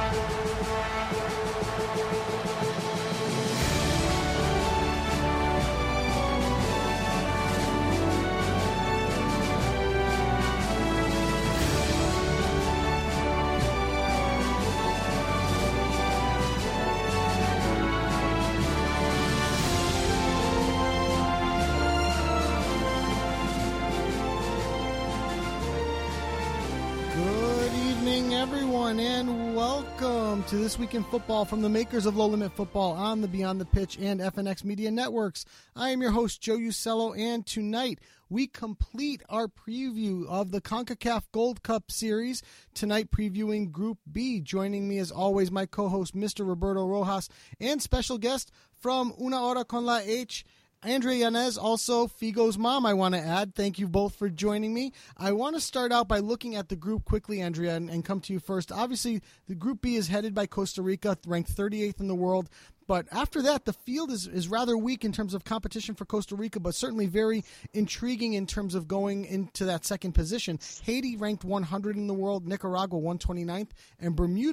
Everyone, and welcome to This Week in Football from the makers of Low Limit Football on the Beyond the Pitch and FNX Media Networks. I am your host, Joe Usello, and tonight we complete our preview of the CONCACAF Gold Cup Series, tonight previewing Group B. Joining me as always, my co-host, Mr. Roberto Rojas, and special guest from Una Hora con la H, Andrea Yanez, also Figo's mom, I want to add. Thank you both for joining me. I want to start out by looking at the group quickly, Andrea, and come to you first. Obviously, the Group B is headed by Costa Rica, ranked 38th in the world. But after that, the field is rather weak in terms of competition for Costa Rica, but certainly very intriguing in terms of going into that second position. Haiti ranked 100 in the world, Nicaragua 129th, and Bermuda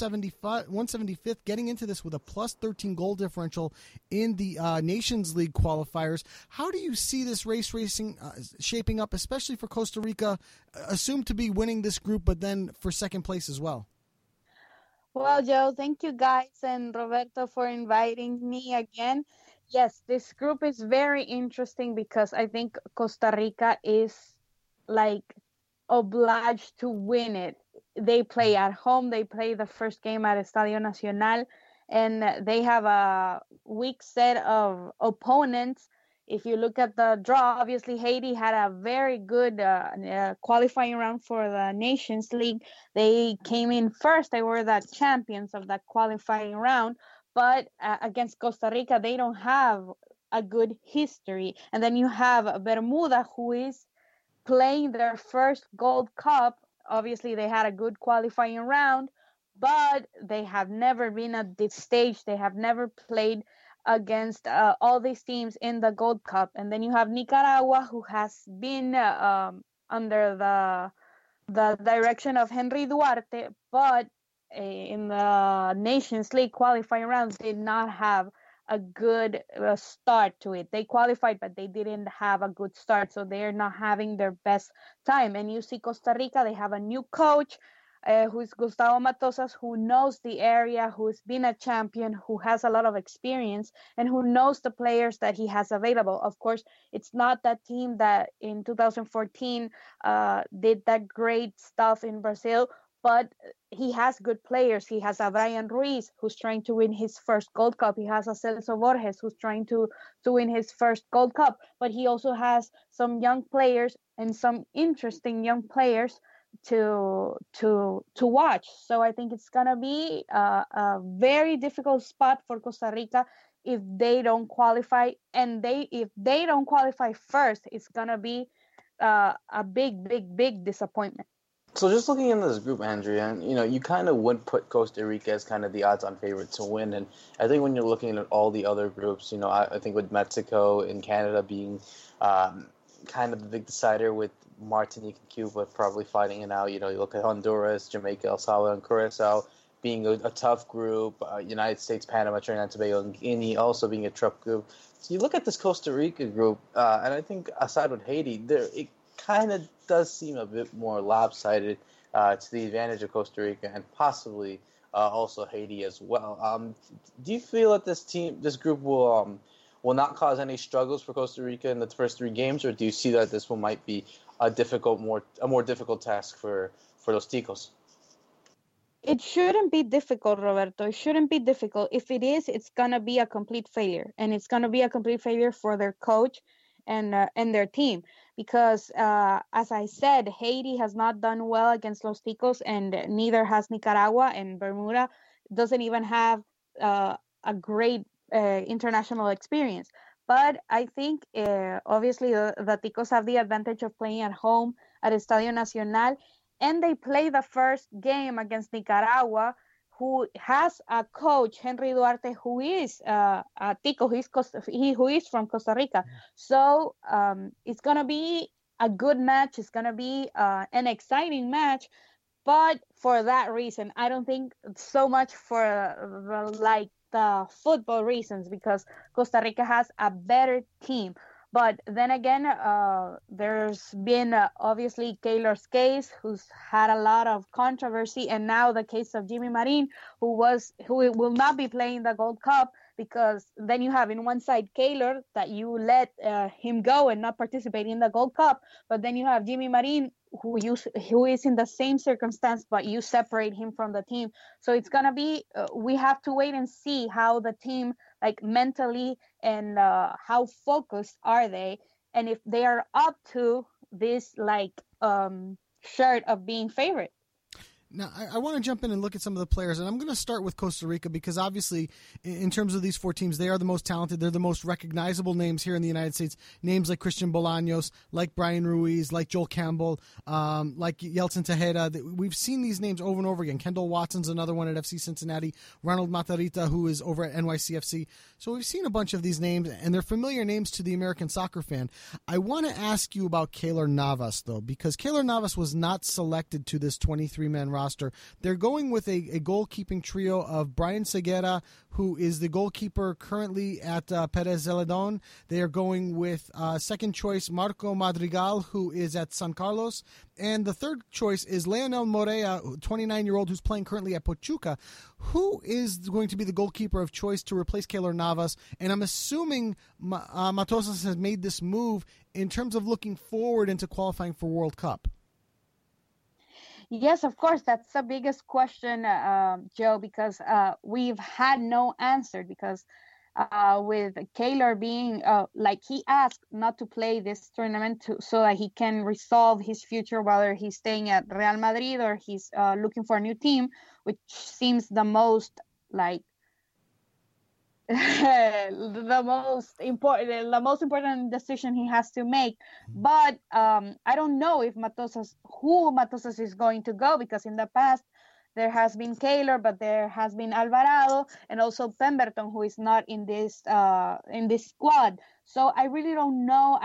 175th, getting into this with a plus 13 goal differential in the Nations League qualifiers. How do you see this race shaping up, especially for Costa Rica, assumed to be winning this group, but then for second place as well? Well, Joe, thank you guys and Roberto for inviting me again. Yes, this group is very interesting because I think Costa Rica is like obliged to win it. They play at home. They play the first game at Estadio Nacional, and they have a weak set of opponents. If you look at the draw, obviously Haiti had a very good qualifying round for the Nations League. They came in first. They were the champions of that qualifying round. But against Costa Rica, they don't have a good history. And then you have Bermuda, who is playing their first Gold Cup. Obviously, they had a good qualifying round, but they have never been at this stage. They have never played against all these teams in the Gold Cup. And then you have Nicaragua, who has been under the direction of Henry Duarte, but in the Nations League qualifying rounds did not have a good start to it. They qualified, but they didn't have a good start, so they're not having their best time. And you see Costa Rica, they have a new coach, who is Gustavo Matosas, who knows the area, who's been a champion, who has a lot of experience, and who knows the players that he has available. Of course, it's not that team that in 2014 did that great stuff in Brazil, but he has good players. He has a Brian Ruiz, who's trying to win his first Gold Cup. He has a Celso Borges, who's trying to win his first Gold Cup. But he also has some young players and some interesting young players to watch. So I think it's gonna be a very difficult spot for Costa Rica if they don't qualify, and if they don't qualify first, it's gonna be a big disappointment. So just looking in this group, Andrea, you kind of would put Costa Rica as kind of the odds-on favorite to win, and I think when you're looking at all the other groups, I think with Mexico and Canada being kind of the big decider, with Martinique and Cuba probably fighting it out. You look at Honduras, Jamaica, El Salvador, and Curacao being a tough group. United States, Panama, Trinidad and Tobago, and Guinea also being a tough group. So you look at this Costa Rica group, and I think aside with Haiti, it kind of does seem a bit more lopsided to the advantage of Costa Rica and possibly also Haiti as well. Do you feel that this group will not cause any struggles for Costa Rica in the first three games, or do you see that this one might be a more difficult task for Los Ticos? It shouldn't be difficult, Roberto. It shouldn't be difficult. If it is, it's gonna be a complete failure, and it's gonna be a complete failure for their coach and their team, because as I said, Haiti has not done well against Los Ticos, and neither has Nicaragua, and Bermuda doesn't even have a great international experience. But I think obviously the Ticos have the advantage of playing at home at Estadio Nacional, and they play the first game against Nicaragua, who has a coach, Henry Duarte, who is a Tico, who is from Costa Rica. So it's going to be a good match. It's going to be an exciting match. But for that reason, I don't think so much for like the football reasons, because Costa Rica has a better team. But then again, there's been obviously Keylor's case, who's had a lot of controversy, and now the case of Jimmy Marin, who will not be playing the Gold Cup, because then you have in one side Keylor, that you let him go and not participate in the Gold Cup, but then you have Jimmy Marin, who is in the same circumstance, but you separate him from the team. So it's gonna be we have to wait and see how the team, like, mentally, and how focused are they, and if they are up to this, like, shirt of being favorite. Now, I want to jump in and look at some of the players, and I'm going to start with Costa Rica because obviously, in terms of these four teams, they are the most talented. They're the most recognizable names here in the United States. Names like Christian Bolaños, like Brian Ruiz, like Joel Campbell, like Yeltsin Tejeda. We've seen these names over and over again. Kendall Watson's another one at FC Cincinnati. Ronald Matarrita, who is over at NYCFC. So we've seen a bunch of these names, and they're familiar names to the American soccer fan. I want to ask you about Keylor Navas, though, because Keylor Navas was not selected to this 23-man roster. They're going with a goalkeeping trio of Brian Seguera, who is the goalkeeper currently at Perez Zeledon. They are going with second choice Marco Madrigal, who is at San Carlos. And the third choice is Leonel Morea, 29-year-old, who's playing currently at Pachuca. Who is going to be the goalkeeper of choice to replace Keylor Navas? And I'm assuming Matosas has made this move in terms of looking forward into qualifying for World Cup. Yes, of course. That's the biggest question, Joe, because we've had no answer, because with Keylor being, like, he asked not to play this tournament so that he can resolve his future, whether he's staying at Real Madrid or he's looking for a new team, which seems the most, like, the most important decision he has to make. But I don't know if who Matosas is going to go, because in the past there has been Keylor, but there has been Alvarado and also Pemberton, who is not in this squad. So I really don't know.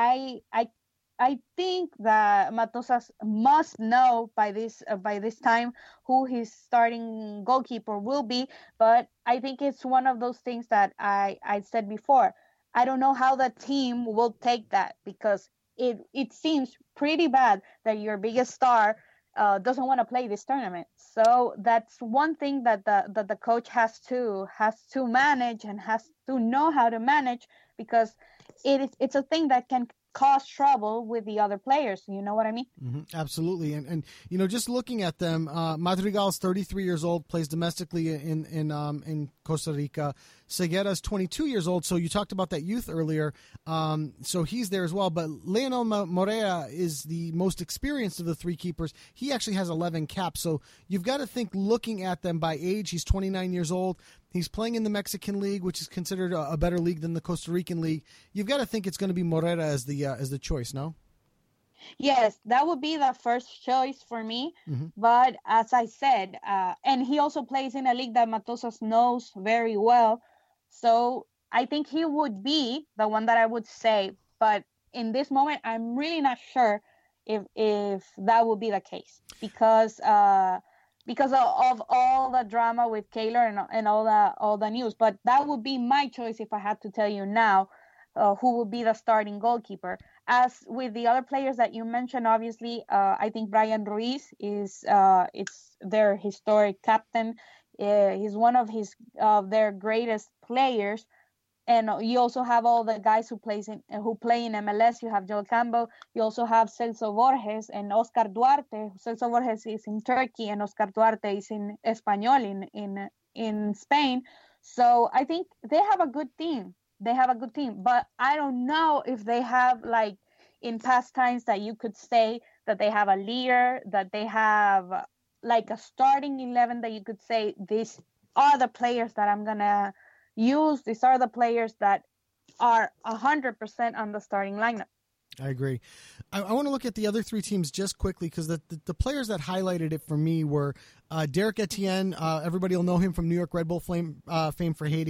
I think that Matosas must know by this time who his starting goalkeeper will be, but I think it's one of those things that I said before. I don't know how the team will take that, because it seems pretty bad that your biggest star doesn't want to play this tournament. So that's one thing that the coach has to manage, and has to know how to manage, because it's a thing that can cause trouble with the other players. You know what I mean? Mm-hmm. Absolutely. And you know, just looking at them, Madrigal's 33 years old, plays domestically in Costa Rica. Seguera's 22 years old, so you talked about that youth earlier, so he's there as well. But Leonel Morea is the most experienced of the three keepers. He actually has 11 caps, so you've got to think, looking at them by age, he's 29 years old. He's playing in the Mexican League, which is considered a better league than the Costa Rican League. You've got to think it's going to be Morera as the choice, no? Yes, that would be the first choice for me. Mm-hmm. But as I said, and he also plays in a league that Matosas knows very well. So I think he would be the one that I would say. But in this moment, I'm really not sure if that would be the case, because of all the drama with Keylor and all the news. But that would be my choice if I had to tell you now who would be the starting goalkeeper. As with the other players that you mentioned, obviously, I think Brian Ruiz is it's their historic captain. He's one of their greatest players. And you also have all the guys who play in MLS. You have Joel Campbell. You also have Celso Borges and Oscar Duarte. Celso Borges is in Turkey, and Oscar Duarte is in Espanyol in Spain. So I think they have a good team. But I don't know if they have, like, in past times, that you could say that they have a leader, that they have like a starting 11 that you could say, these are the players that I'm gonna use. These are the players that are 100% on the starting lineup. I agree. I want to look at the other three teams just quickly, because the players that highlighted it for me were Derek Etienne. Everybody will know him from New York Red Bull fame for Haiti.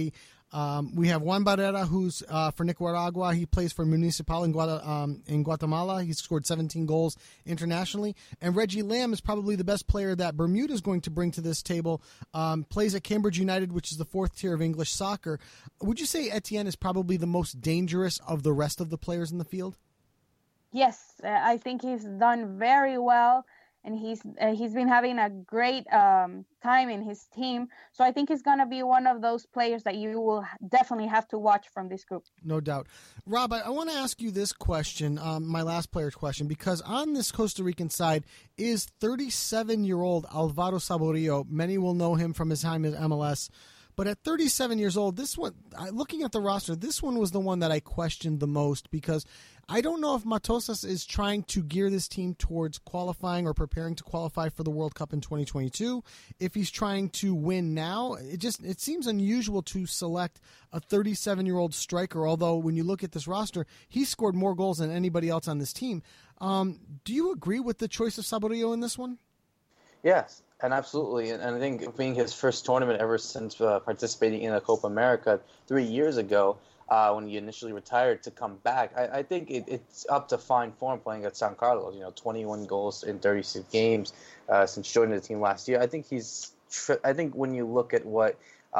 We have Juan Barrera, who's for Nicaragua. He plays for Municipal in Guatemala. He's scored 17 goals internationally. And Reggie Lamb is probably the best player that Bermuda is going to bring to this table. Plays at Cambridge United, which is the fourth tier of English soccer. Would you say Etienne is probably the most dangerous of the rest of the players in the field? Yes, I think he's done very well, and he's been having a great time in his team. So I think he's going to be one of those players that you will definitely have to watch from this group. No doubt. Rob, I want to ask you this question, my last player's question, because on this Costa Rican side is 37-year-old Alvaro Saborio. Many will know him from his time at MLS. But at 37 years old, this one, looking at the roster, this one was the one that I questioned the most, because I don't know if Matosas is trying to gear this team towards qualifying or preparing to qualify for the World Cup in 2022. If he's trying to win now, it seems unusual to select a 37-year-old striker, although when you look at this roster, he's scored more goals than anybody else on this team. Do you agree with the choice of Saborio in this one? Yes, and absolutely. And I think being his first tournament ever since participating in the Copa America 3 years ago, when he initially retired, to come back, I think it's up to fine form playing at San Carlos. 21 goals in 36 games since joining the team last year. I think I think when you look at what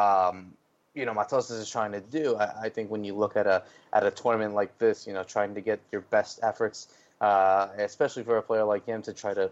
Matosas is trying to do, I think when you look at a tournament like this, trying to get your best efforts, especially for a player like him to try to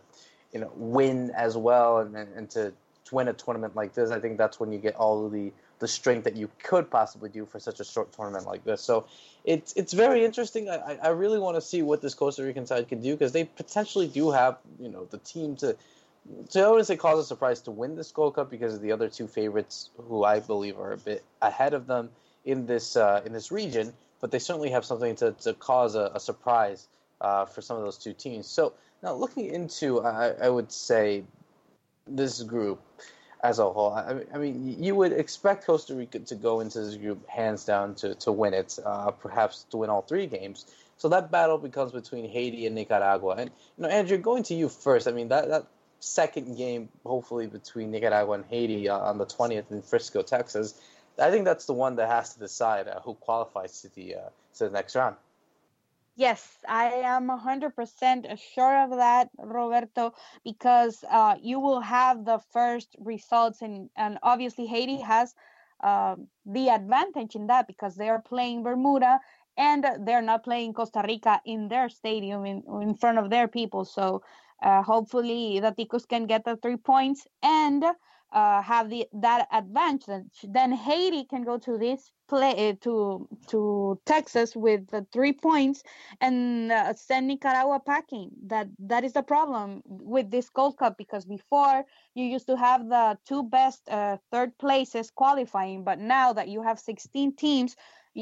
win as well, and to win a tournament like this, I think that's when you get all of the strength that you could possibly do for such a short tournament like this. So it's very interesting. I really want to see what this Costa Rican side can do, because they potentially do have the team to I wouldn't say cause a surprise to win this Gold Cup, because of the other two favorites who I believe are a bit ahead of them in this region, but they certainly have something to cause a surprise for some of those two teams. So now, looking into, I would say, this group as a whole, I mean, you would expect Costa Rica to go into this group hands down to win it, perhaps to win all three games. So that battle becomes between Haiti and Nicaragua. And, Andrew, going to you first, I mean, that second game, hopefully, between Nicaragua and Haiti on the 20th in Frisco, Texas, I think that's the one that has to decide who qualifies to the next round. Yes, I am 100% sure of that, Roberto, because you will have the first results, and obviously Haiti has the advantage in that, because they are playing Bermuda and they're not playing Costa Rica in their stadium in front of their people. So hopefully the Ticos can get the 3 points and have that advantage. Then Haiti can go to this play to Texas with the 3 points and send Nicaragua packing. That is the problem with this Gold Cup, because before you used to have the two best third places qualifying, but now that you have 16 teams,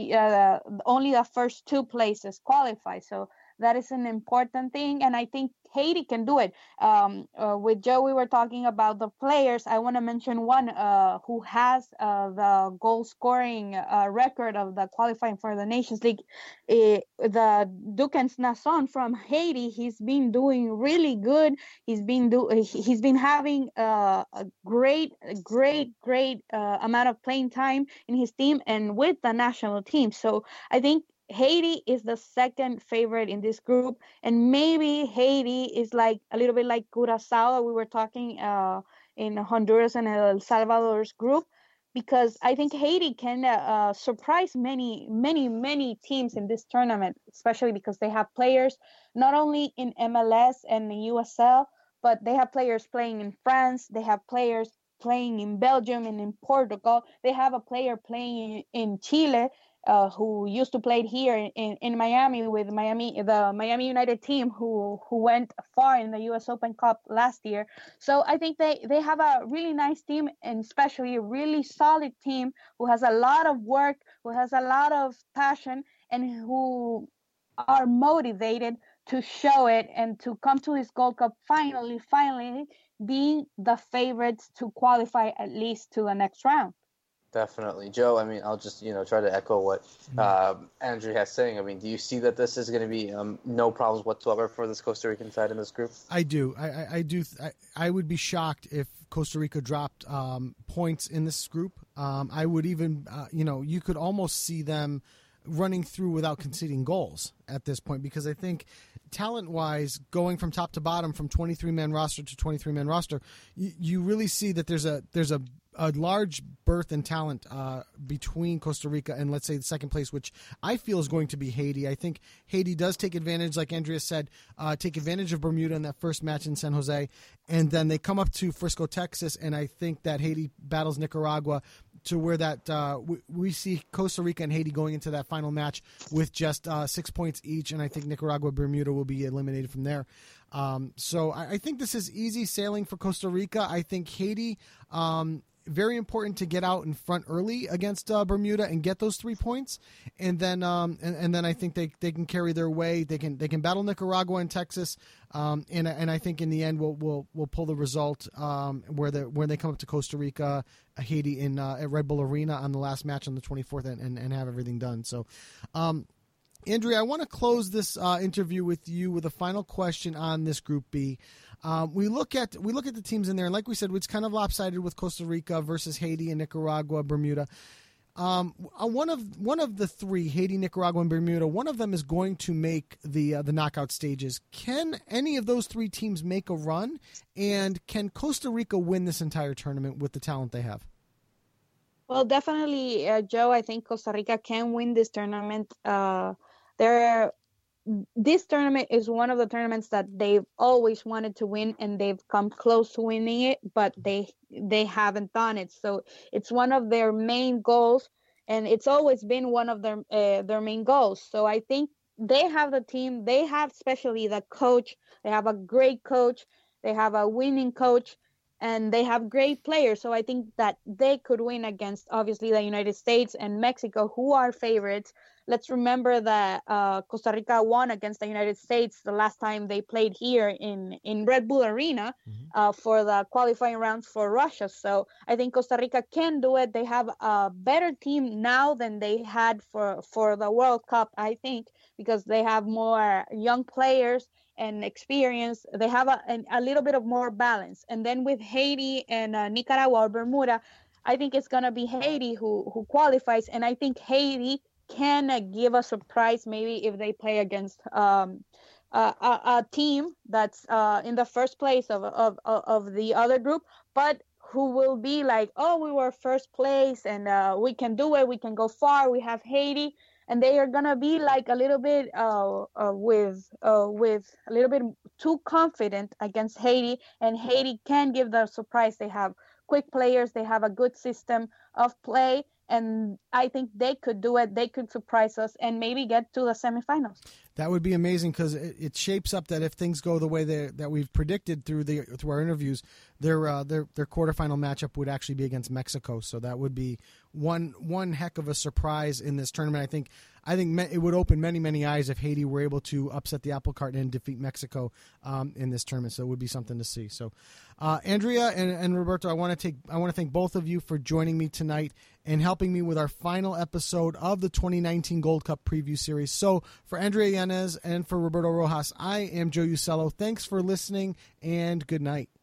only the first two places qualify. So that is an important thing, and I think Haiti can do it. With Joe, we were talking about the players. I want to mention one who has the goal scoring record of the qualifying for the Nations League. The Dukens Nasson from Haiti. He's been doing really good. He's been having a great amount of playing time in his team and with the national team. So I think Haiti is the second favorite in this group, and maybe Haiti is like a little bit like Curacao that we were talking in Honduras and El Salvador's group, because I think Haiti can surprise many teams in this tournament, especially because they have players not only in MLS and the USL, but they have players playing in France, they have players playing in Belgium and in Portugal, they have a player playing in Chile, who used to play here in Miami with the Miami United team who went far in the U.S. Open Cup last year. So I think they have a really nice team, and especially a really solid team who has a lot of work, who has a lot of passion, and who are motivated to show it and to come to this Gold Cup finally being the favorites to qualify at least to the next round. Definitely. Joe, I mean, I'll just, try to echo what Andrea has saying. I mean, do you see that this is going to be no problems whatsoever for this Costa Rican side in this group? I do. I do. I would be shocked if Costa Rica dropped points in this group. I would even, you could almost see them running through without conceding goals at this point, because I think talent-wise, going from top to bottom, from 23-man roster to 23-man roster, you really see that there's a large berth in talent between Costa Rica and, let's say, the second place, which I feel is going to be Haiti. I think Haiti does take advantage, like Andrea said, take advantage of Bermuda in that first match in San Jose, and then they come up to Frisco, Texas, and I think that Haiti battles Nicaragua to where that we see Costa Rica and Haiti going into that final match with just 6 points each, and I think Nicaragua, Bermuda will be eliminated from there. So I think this is easy sailing for Costa Rica. I think Haiti, very important to get out in front early against Bermuda and get those 3 points, and then I think they can carry their way. They can battle Nicaragua and Texas, and I think in the end we'll pull the result where they come up to Costa Rica, Haiti at Red Bull Arena on the last match on the 24th and have everything done. So. Andrea, I want to close this interview with you with a final question on this Group B. We look at the teams in there, and like we said, it's kind of lopsided with Costa Rica versus Haiti and Nicaragua, Bermuda. One of the three, Haiti, Nicaragua, and Bermuda, one of them is going to make the knockout stages. Can any of those three teams make a run, and can Costa Rica win this entire tournament with the talent they have? Well, definitely, Joe. I think Costa Rica can win this tournament. This tournament is one of the tournaments that they've always wanted to win, and they've come close to winning it, but they haven't done it. So it's one of their main goals, and it's always been one of their main goals. So I think they have the team. They have especially the coach. They have a great coach. They have a winning coach. And they have great players, so I think that they could win against, obviously, the United States and Mexico, who are favorites. Let's remember that Costa Rica won against the United States the last time they played here in Red Bull Arena for the qualifying rounds for Russia. So I think Costa Rica can do it. They have a better team now than they had for the World Cup, I think, because they have more young players and experience. They have a little bit of more balance. And then with Haiti and Nicaragua or Bermuda, I think it's going to be Haiti who qualifies. And I think Haiti can give a surprise maybe if they play against a team that's in the first place of the other group, but who will be like, oh, we were first place and we can do it. We can go far. We have Haiti. And they are gonna be like a little bit with a little bit too confident against Haiti, and Haiti can give the surprise. They have quick players, they have a good system of play, and I think they could do it. They could surprise us and maybe get to the semifinals. That would be amazing, because it shapes up that if things go the way that we've predicted through our interviews, their quarterfinal matchup would actually be against Mexico. So that would be one heck of a surprise in this tournament. I think it would open many eyes if Haiti were able to upset the apple cart and defeat Mexico in this tournament. So it would be something to see. So, Andrea and Roberto, I want to thank both of you for joining me tonight and helping me with our final episode of the 2019 Gold Cup preview series. So for Andrea Yanez and for Roberto Rojas, I am Joe Usello. Thanks for listening, and good night.